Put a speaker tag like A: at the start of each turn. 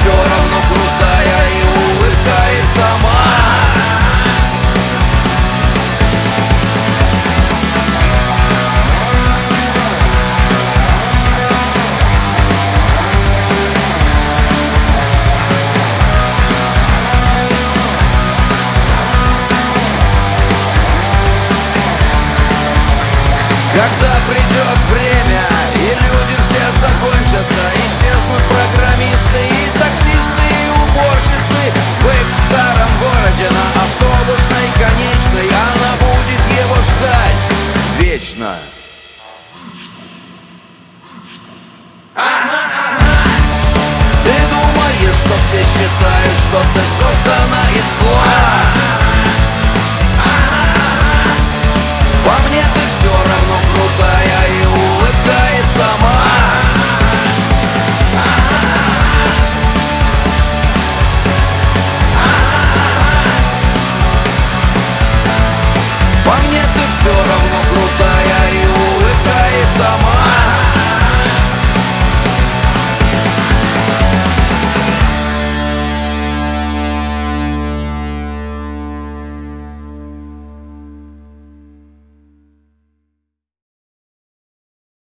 A: все равно крутая, и улыбка, и сама. Когда придет время, и люди все закончатся, исчезнут программисты и таксисты, и уборщицы. В их старом городе на автобусной конечной она будет его ждать вечно. Ты думаешь, что все считают, что ты создана из слов?